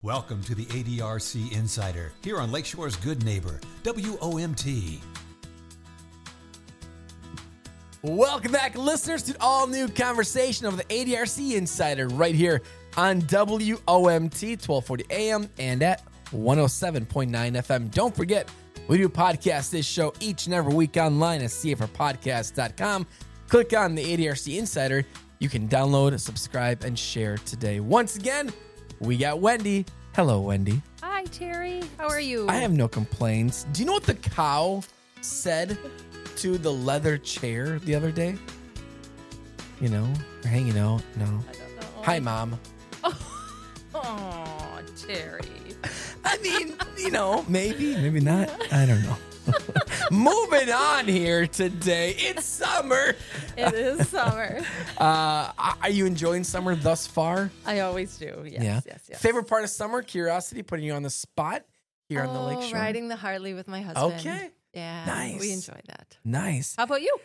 Welcome to the ADRC Insider, here on Lakeshore's Good Neighbor, WOMT. Welcome back, listeners, to all new conversation of the ADRC Insider right here on WOMT 1240 AM and at 107.9 FM. Don't forget, we do podcast this show each and every week online at cforpodcast.com. Click on the ADRC Insider. You can download, subscribe, and share today. Once again, we got Wendy. Hello, Wendy. Hi, Terry. How are you? I have no complaints. Do you know what the cow said to the leather chair the other day? You know, or hanging out? No. I don't know. Hi, Mom. Oh, Terry. I mean, you know, maybe not. I don't know. Moving on here today. It's summer. It is summer. Are you enjoying summer thus far? I always do. Yes. Favorite part of summer? Curiosity, putting you on the spot here on the Lakeshore. Riding the Harley with my husband. Okay. Yeah. Nice. We enjoy that. Nice. How about you?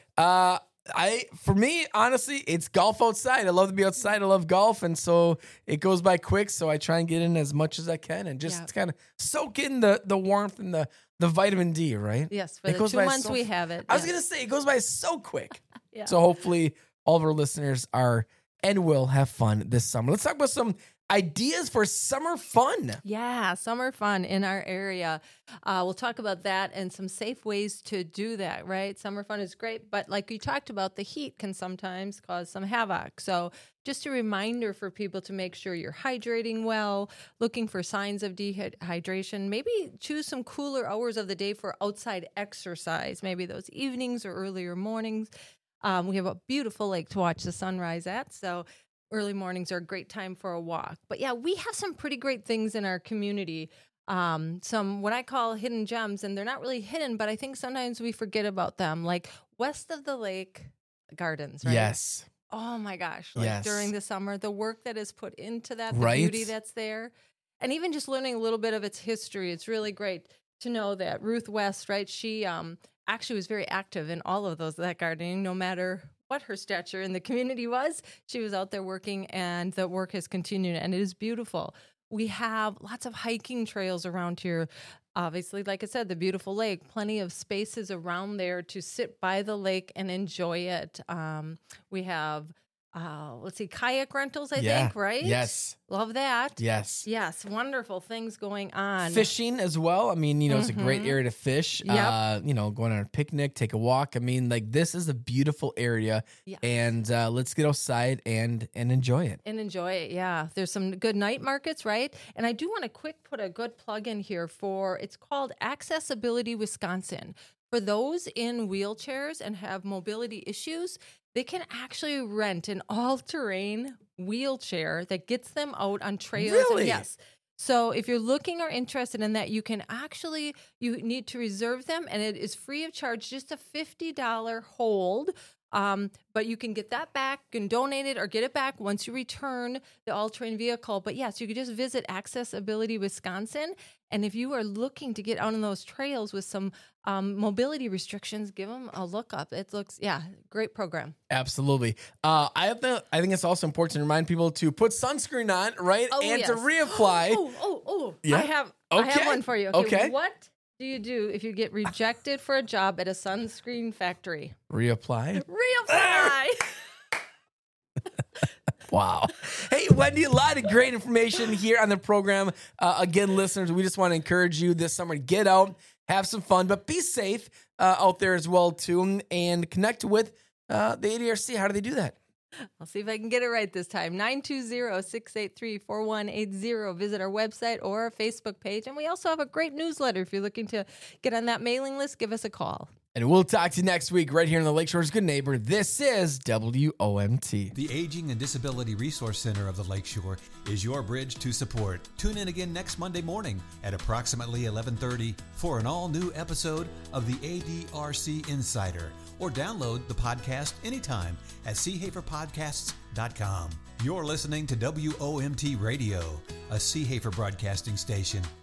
For me, honestly, it's golf outside. I love to be outside. I love golf, and so it goes by quick. So I try and get in as much as I can, and just kind of soak in the warmth and the vitamin D. Right? Yes. For the 2 months we have it. I was gonna say it goes by so quick. Yeah. So hopefully, all of our listeners are and will have fun this summer. Let's talk about some ideas for summer fun. Yeah, summer fun in our area. We'll talk about that and some safe ways to do that, right? Summer fun is great, but like we talked about, the heat can sometimes cause some havoc. So just a reminder for people to make sure you're hydrating well, looking for signs of dehydration. Maybe choose some cooler hours of the day for outside exercise, maybe those evenings or earlier mornings. We have a beautiful lake to watch the sunrise at, so early mornings are a great time for a walk. But yeah, we have some pretty great things in our community. Some what I call hidden gems, and they're not really hidden, but I think sometimes we forget about them, like west of the lake gardens, right? Yes. Oh my gosh. Like during the summer, the work that is put into that, the beauty that's there. And even just learning a little bit of its history, it's really great to know that Ruth West, right? She actually was very active in all of that gardening, no matter what her stature in the community was. She was out there working, and the work has continued, and it is beautiful. We have lots of hiking trails around here. Obviously, like I said, the beautiful lake, plenty of spaces around there to sit by the lake and enjoy it. We have, kayak rentals, I think, right? Yes. Love that. Yes. Yes, wonderful things going on. Fishing as well. I mean, it's a great area to fish. Yep. Going on a picnic, take a walk. I mean, like, this is a beautiful area, and let's get outside and enjoy it. Yeah. There's some good night markets, right? And I do want to put a good plug in here it's called Accessibility Wisconsin. For those in wheelchairs and have mobility issues, they can actually rent an all-terrain wheelchair that gets them out on trails. Really? Yes. So if you're looking or interested in that, you need to reserve them, and it is free of charge, just a $50 hold. But you can get that back, you can donate it or get it back once you return the all-terrain vehicle. But yes, you could just visit Accessibility Wisconsin. And if you are looking to get out on those trails with some mobility restrictions, give them a look up. It looks, great program. Absolutely. I think it's also important to remind people to put sunscreen on, right? Oh, and yes. to reapply. Yeah. I have one for you. Okay. What do you do if you get rejected for a job at a sunscreen factory? Reapply. Wow. Hey, Wendy, a lot of great information here on the program. Again, listeners, we just want to encourage you this summer to get out, have some fun, but be safe out there as well, too, and connect with the ADRC. How do they do that? I'll see if I can get it right this time. 920-683-4180. Visit our website or our Facebook page. And we also have a great newsletter. If you're looking to get on that mailing list, give us a call. And we'll talk to you next week right here in the Lakeshore's Good Neighbor. This is WOMT. The Aging and Disability Resource Center of the Lakeshore is your bridge to support. Tune in again next Monday morning at approximately 11:30 for an all-new episode of the ADRC Insider, or download the podcast anytime at cforpodcasts.com. You're listening to WOMT Radio, a Seehafer broadcasting station.